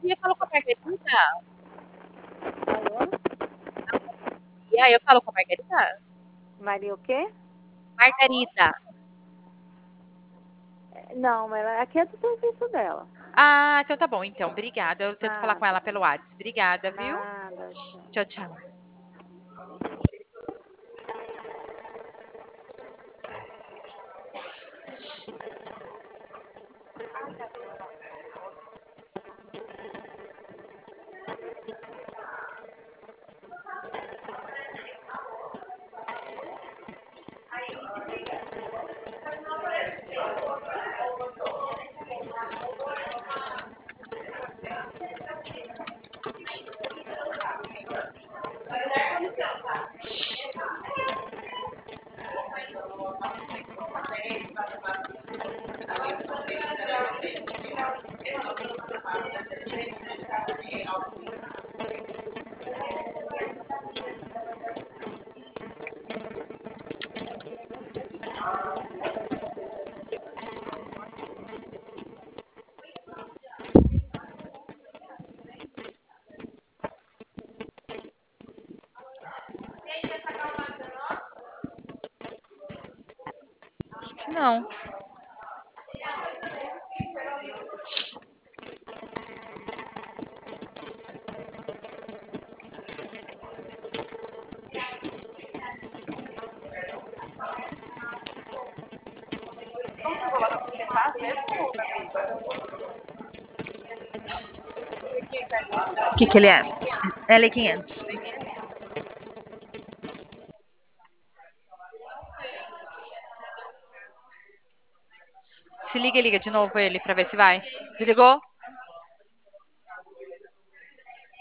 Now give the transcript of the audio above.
dia eu falo com a Margarida. Alô? E aí eu falo com a Margarida? Maria o quê? Margarida. Não, ela aqui é do serviço dela. Ah, então tá bom, então. Obrigada. Eu tento falar com Nada, ela pelo WhatsApp. Obrigada, viu? nada. Tchau, tchau. Acho que não. O que que ele é? L500. Se liga e liga de novo ele pra ver se vai. Desligou?